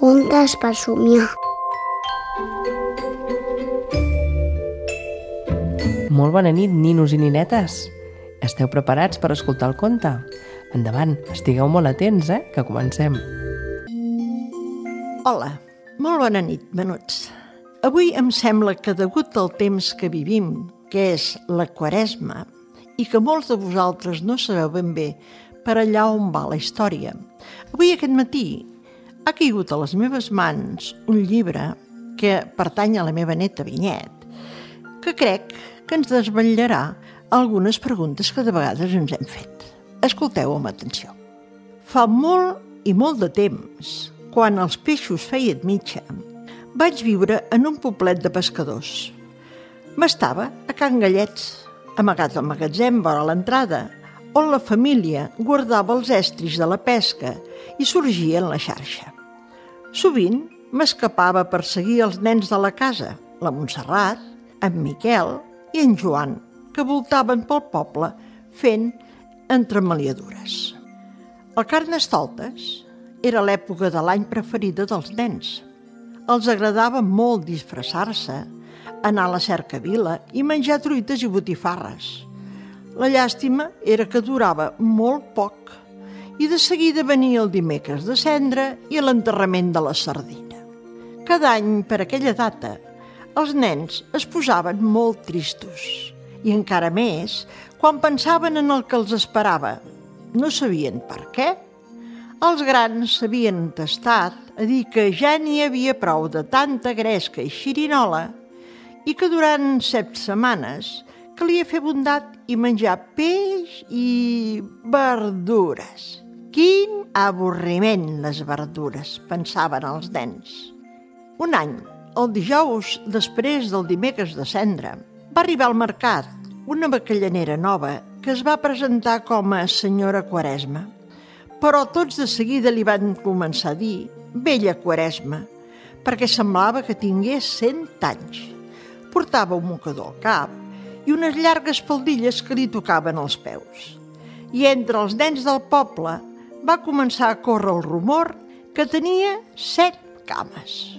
Contes per somiar. Molt bona nit, ninos i ninetes. Esteu preparats per escoltar el conte? Endavant, estigueu molt atents, que comencem. Hola, molt bona nit, menuts. Avui em sembla que degut al temps que vivim, que és la Quaresma, i que molts de vosaltres no sabeu ben bé per allà on va la història, avui aquest matí ha caigut a les meves mans un llibre que pertany a la meva neta Vinyet, que crec que ens desvetllarà algunes preguntes que de vegades ens hem fet. Escolteu amb atenció. Fa molt i molt de temps, quan els peixos feien mitja, vaig viure en un poblet de pescadors. M'estava a Can Gallets, amagat al magatzem vora l'entrada, on la família guardava els estris de la pesca i sorgia en la xarxa. Sovint m'escapava per seguir els nens de la casa, la Montserrat, en Miquel i en Joan, que voltaven pel poble fent entremaliadures. El Carnestoltes era l'època de l'any preferida dels nens. Els agradava molt disfressar-se, anar a la cercavila i menjar truites i botifarres. La llàstima era que durava molt poc i de seguida venia el dimecres de cendra i l'enterrament de la sardina. Cada any, per aquella data, els nens es posaven molt tristos i encara més quan pensaven en el que els esperava. No sabien per què. Els grans s'havien entestat a dir que ja n'hi havia prou de tanta gresca i xirinola i que durant 7 setmanes calia fer bondat i menjar peix i verdures. Quin avorriment, les verdures, pensaven els nens. Un any, el dijous després del dimecres de cendra, va arribar al mercat una bacallanera nova que es va presentar com a senyora Quaresma. Però tots de seguida li van començar a dir vella Quaresma, perquè semblava que tingués 100 anys. Portava un mocador al cap i unes llargues faldilles que li tocaven els peus. I entre els nens del poble va començar a córrer el rumor que tenia 7 cames.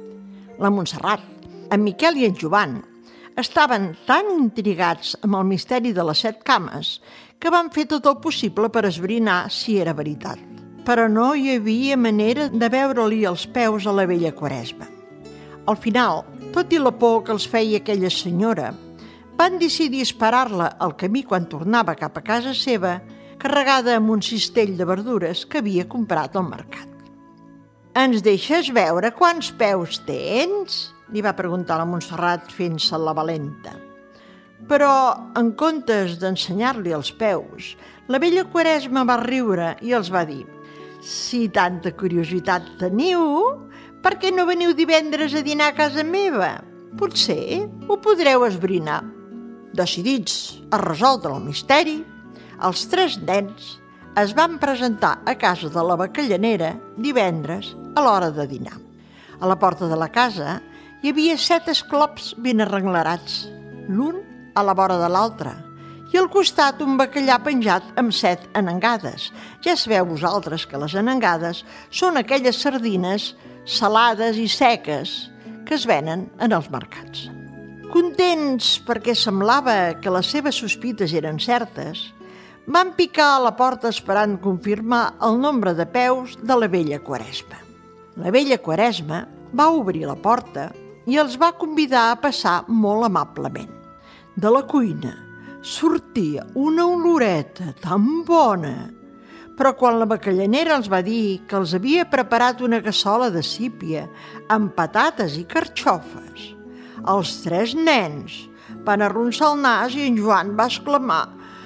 La Montserrat, en Miquel i en Joan estaven tan intrigats amb el misteri de les 7 cames que van fer tot el possible per esbrinar si era veritat. Però no hi havia manera de veure-li els peus a la vella Quaresma. Al final, tot i la por que els feia aquella senyora, van decidir esperar-la al camí quan tornava cap a casa seva, carregada amb un cistell de verdures que havia comprat al mercat. «Ens deixes veure quants peus tens?» li va preguntar la Montserrat fent-se la valenta. Però, en comptes d'ensenyar-li els peus, la vella Quaresma va riure i els va dir «Si tanta curiositat teniu, per què no veniu divendres a dinar a casa meva? Potser ho podreu esbrinar». Decidits a resoldre el misteri, els 3 nens es van presentar a casa de la bacallanera divendres a l'hora de dinar. A la porta de la casa hi havia 7 esclops ben arrenglerats, l'un a la vora de l'altre, i al costat un bacallà penjat amb 7 anengades. Ja sabeu vosaltres que les anengades són aquelles sardines salades i seques que es venen en els mercats. Contents perquè semblava que les seves sospites eren certes, van picar a la porta esperant confirmar el nombre de peus de la vella Quaresma. La vella Quaresma va obrir la porta i els va convidar a passar molt amablement. De la cuina sortia una oloreta tan bona, però quan la bacallanera els va dir que els havia preparat una cassola de sípia amb patates i carxofes, els 3 nens van arronsar el nas i en Joan va exclamar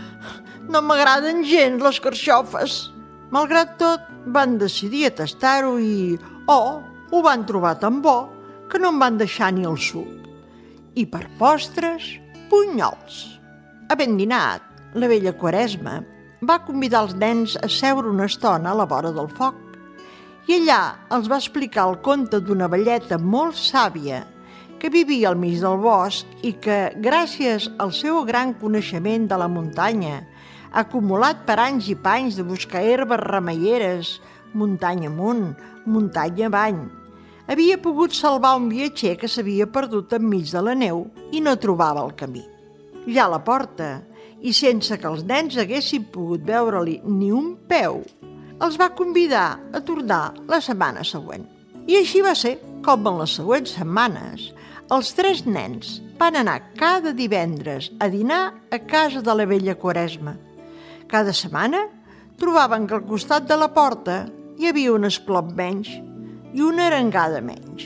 «No m'agraden gens les carxofes». Malgrat tot, van decidir a tastar-ho i, ho van trobar tan bo que no en van deixar ni el suc. I per postres, bunyols. Havent dinat, la vella Quaresma va convidar els nens a seure una estona a la vora del foc i allà els va explicar el conte d'una velleta molt sàvia que vivia al mig del bosc i que, gràcies al seu gran coneixement de la muntanya, acumulat per anys i panys de buscar herbes remeieres, muntanya amunt, muntanya avall. Havia pogut salvar un viatger que s'havia perdut enmig de la neu i no trobava el camí. Ja a la porta, i sense que els nens haguessin pogut veure-li ni un peu, els va convidar a tornar la setmana següent. I així va ser com en les següents setmanes els 3 nens van anar cada divendres a dinar a casa de la vella Quaresma. Cada setmana trobaven que al costat de la porta hi havia un esclop menys i una arengada menys.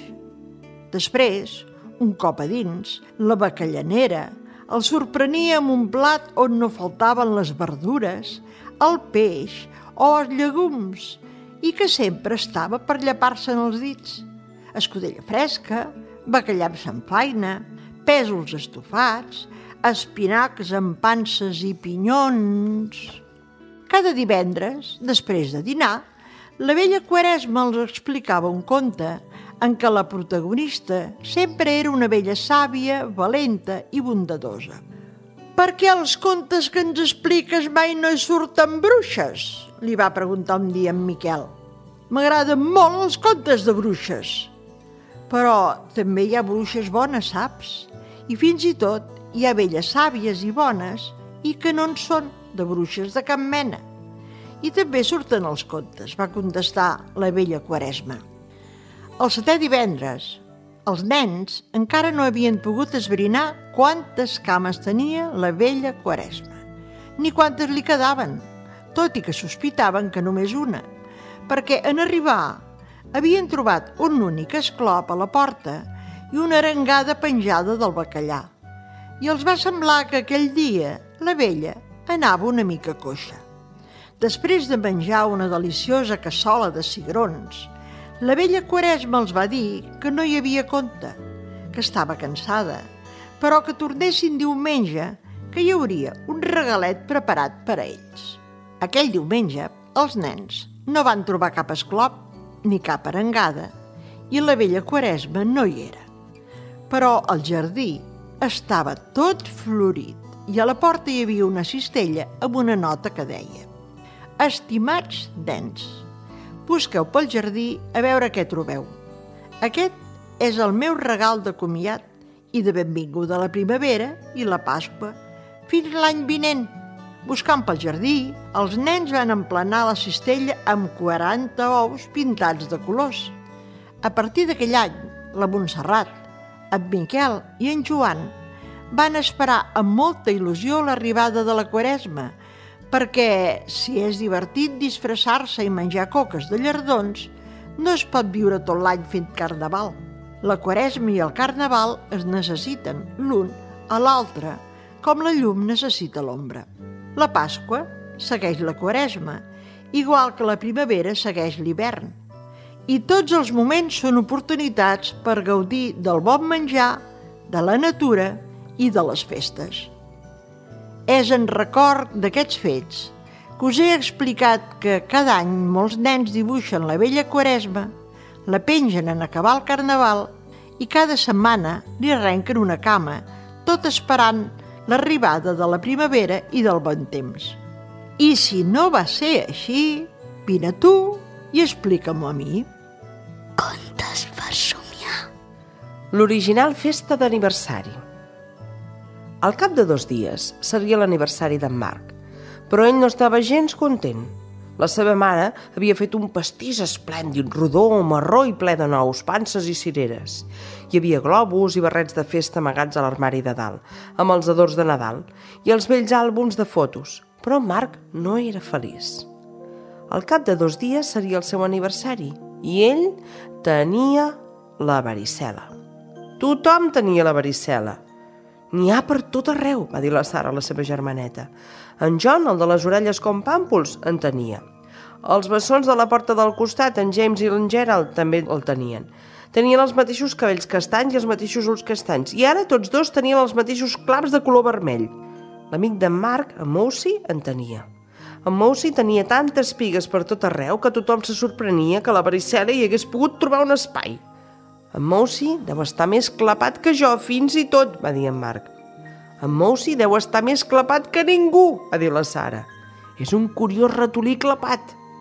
Després, un cop a dins, la bacallanera el sorprenia amb un plat on no faltaven les verdures, el peix o els llegums i que sempre estava per llepar-se'n els dits. Escudella fresca, bacallà amb samfaina, pèsols estofats, espinacs amb panses i pinyons. Cada divendres, després de dinar, la vella Quaresma els explicava un conte en què la protagonista sempre era una vella sàvia, valenta i bondadosa. «Per què als contes que ens expliques mai no hi surten bruixes?», li va preguntar un dia en Miquel. «M'agraden molt els contes de bruixes. Però també hi ha bruixes bones, saps? I fins i tot hi ha velles sàvies i bones i que no en són de bruixes de cap mena. I també surten els contes», va contestar la vella Quaresma. El 7è divendres, els nens encara no havien pogut esbrinar quantes cames tenia la vella Quaresma, ni quantes li quedaven, tot i que sospitaven que només una, perquè en arribar havien trobat un únic esclop a la porta i una arengada penjada del bacallà. I els va semblar que aquell dia la vella anava una mica coixa. Després de menjar una deliciosa cassola de cigrons, la vella Quaresma els va dir que no hi havia compte, que estava cansada, però que tornessin diumenge, que hi hauria un regalet preparat per a ells. Aquell diumenge, els nens no van trobar cap esclop ni cap arengada i la vella Quaresma no hi era. Però el jardí estava tot florit i a la porta hi havia una cistella amb una nota que deia: «Estimats nens, busqueu pel jardí a veure què trobeu. Aquest és el meu regal de comiat i de benvinguda a la primavera i la Pasqua. Fins l'any vinent». Buscant pel jardí, els nens van emplenar la cistella amb 40 ous pintats de colors. A partir d'aquell any, la Montserrat, en Miquel i en Joan van esperar amb molta il·lusió l'arribada de la Quaresma, perquè si és divertit disfressar-se i menjar coques de llardons, no es pot viure tot l'any fent carnaval. La Quaresma i el carnaval es necessiten l'un a l'altre, com la llum necessita l'ombra. La Pasqua segueix la Quaresma, igual que la primavera segueix l'hivern. I tots els moments són oportunitats per gaudir del bon menjar, de la natura i de les festes. És en record d'aquests fets que us he explicat que cada any molts nens dibuixen la vella Quaresma, la pengen en acabar el carnaval i cada setmana li arrenquen una cama, tot esperant l'arribada de la primavera i del bon temps. I si no va ser així, vine tu i explica-m'ho a mi. Contes per somiar. L'original festa d'aniversari. Al cap de 2 dies seria l'aniversari d'en Marc, però ell no estava gens content. La seva mare havia fet un pastís esplèndid, rodó, marró i ple de nous, panses i cireres. Hi havia globus i barrets de festa amagats a l'armari de dalt, amb els adorns de Nadal i els vells àlbums de fotos, però en Marc no era feliç. Al cap de 2 dies seria el seu aniversari i ell tenia la varicel·la. Tothom tenia la varicel·la. «N'hi ha per tot arreu», va dir la Sara, la seva germaneta. En John, el de les orelles com pàmpols, en tenia. Els bessons de la porta del costat, en James i en Gerald, també el tenien. Tenien els mateixos cabells castanys i els mateixos ulls castanys, i ara tots dos tenien els mateixos claps de color vermell. L'amic d'en Marc, en Mousy, en tenia. En Mousy tenia tantes pigues per tot arreu que tothom se sorprenia que la varicel·la hi hagués pogut trobar un espai. En Mousy deu estar més clapat que jo, fins i tot, va dir en Marc. En Mousy deu estar més clapat que ningú, va dir la Sara. És un curiós ratolí clapat.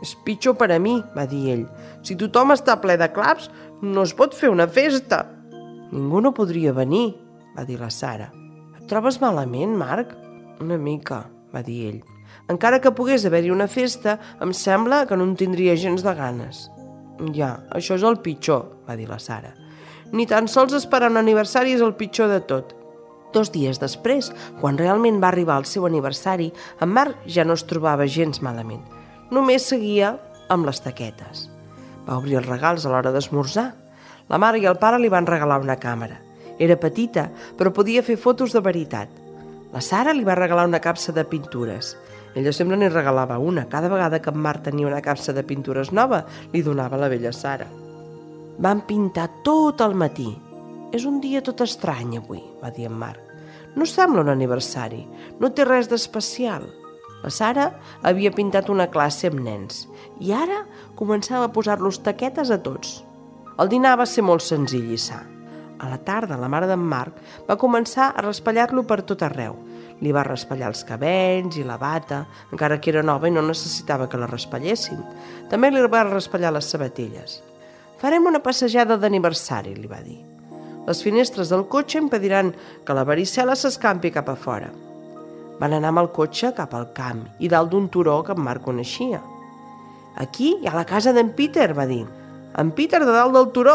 És pitjor per a mi, va dir ell. Si tothom està ple de claps, no es pot fer una festa. Ningú no podria venir, va dir la Sara. Et trobes malament, Marc? Una mica, va dir ell. Encara que pogués haver-hi una festa, em sembla que no en tindria gens de ganes. Ja, això és el pitjor, va dir la Sara. Ni tan sols esperar un aniversari és el pitjor de tot. 2 dies després, quan realment va arribar el seu aniversari, en Marc ja no es trobava gens malament. Només seguia amb les taquetes. Va obrir els regals a l'hora d'esmorzar. La mare i el pare li van regalar una càmera. Era petita, però podia fer fotos de veritat. La Sara li va regalar una capsa de pintures. Ella sempre n'hi regalava una. Cada vegada que en Marc tenia una capsa de pintures nova, li donava a la vella Sara. Van pintar tot el matí. És un dia tot estrany avui, va dir en Marc. No sembla un aniversari, no té res d'especial. La Sara havia pintat una classe amb nens i ara començava a posar-los taquetes a tots. El dinar va ser molt senzill i sa. A la tarda, la mare d'en Marc va començar a raspallar-lo per tot arreu. Li va raspallar els cabells i la bata, encara que era nova i no necessitava que la raspallessin. També li va raspallar les sabatilles. Farem una passejada d'aniversari, li va dir. Les finestres del cotxe impediran que la varicel·la s'escampi cap a fora. Van anar amb el cotxe cap al camp i dalt d'un turó que en Marc coneixia. Aquí hi ha la casa d'en Peter, va dir. En Peter de dalt del turó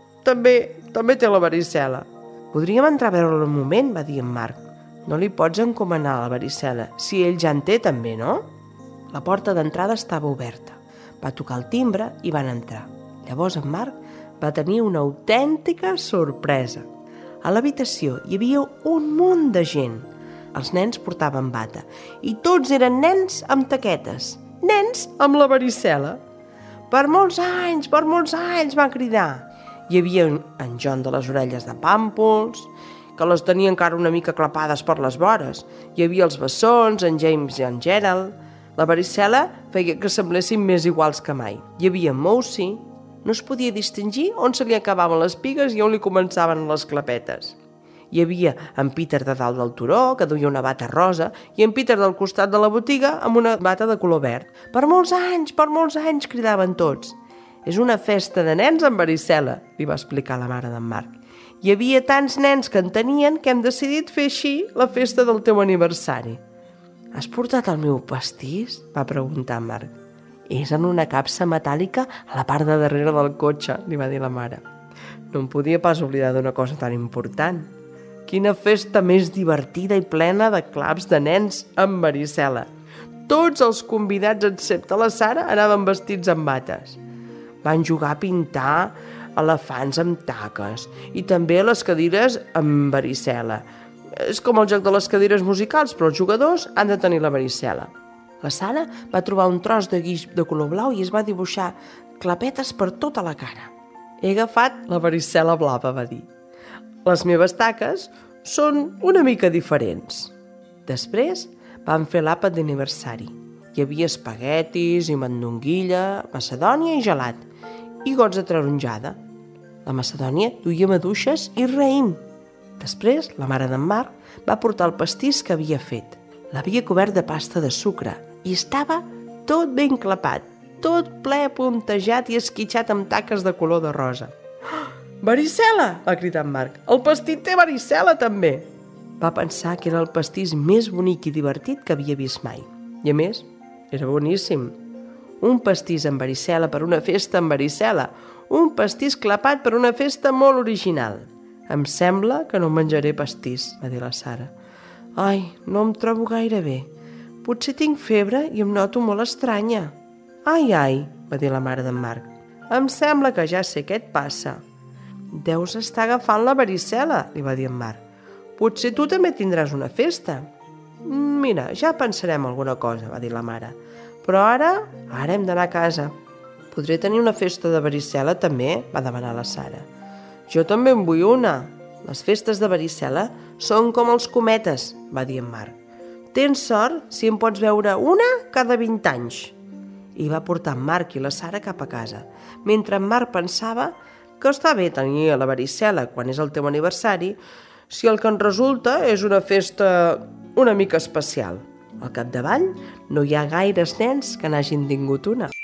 també té la varicel·la. Podríem entrar a veure-lo un moment, va dir en Marc. No li pots encomanar la varicel·la, si ell ja en té també, no? La porta d'entrada estava oberta. Va tocar el timbre i van entrar. Llavors en Marc va tenir una autèntica sorpresa. A l'habitació hi havia un munt de gent. Els nens portaven bata i tots eren nens amb taquetes, nens amb la varicel·la. Per molts anys, va cridar. Hi havia en John de les orelles de pàmpols, que les tenia encara una mica clapades per les vores. Hi havia els bessons, en James i en Gerald. La varicel·la feia que semblessin més iguals que mai. Hi havia en Mousy. No es podia distingir on se li acabaven les pigues i on li començaven les clapetes. Hi havia en Peter de dalt del turó, que duia una bata rosa, i en Peter del costat de la botiga amb una bata de color verd. Per molts anys, cridaven tots. És una festa de nens amb varicel·la, li va explicar la mare d'en Marc. Hi havia tants nens que en tenien que hem decidit fer així la festa del teu aniversari. Has portat el meu pastís? Va preguntar en Marc. És en una capsa metàl·lica a la part de darrere del cotxe, li va dir la mare. No em podia pas oblidar d'una cosa tan important. Quina festa més divertida i plena de claps de nens amb varicel·la. Tots els convidats, excepte la Sara, anaven vestits amb bates. Van jugar a pintar elefants amb taques i també a les cadires amb varicel·la. És com el joc de les cadires musicals, però els jugadors han de tenir la varicel·la. La Sara va trobar un tros de guix de color blau i es va dibuixar clapetes per tota la cara. He agafat la varicel·la blava, va dir. Les meves taques són una mica diferents. Després van fer l'àpat d'aniversari. Hi havia espaguetis i mandonguilla, macedònia i gelat, i gots de taronjada. La macedònia duia maduixes i raïm. Després, la mare d'en Marc va portar el pastís que havia fet. L'havia cobert de pasta de sucre i estava tot ben clapat, tot ple puntejat i esquitxat amb taques de color de rosa. «Varicel·la!» va cridar en Marc. «El pastís té varicel·la, també!» Va pensar que era el pastís més bonic i divertit que havia vist mai. I a més, era boníssim. Un pastís amb varicel·la per una festa amb varicel·la. Un pastís clapat per una festa molt original. «Em sembla que no menjaré pastís», va dir la Sara. «Ai, no em trobo gaire bé. Potser tinc febre i em noto molt estranya». «Ai», va dir la mare d'en Marc. «Em sembla que ja sé què et passa». «Deus estar agafant la varicel·la», li va dir en Marc. «Potser tu també tindràs una festa». «Mira, ja pensarem alguna cosa», va dir la mare. «Però ara hem d'anar a casa». «Podré tenir una festa de varicel·la també?», va demanar la Sara. «Jo també en vull una. Les festes de varicel·la són com els cometes», va dir en Marc. «Tens sort si en pots veure una cada 20 anys». I va portar en Marc i la Sara cap a casa, mentre en Marc pensava que està bé tenir la varicel·la quan és el teu aniversari si el que en resulta és una festa una mica especial. Al capdavall no hi ha gaires nens que n'hagin tingut una.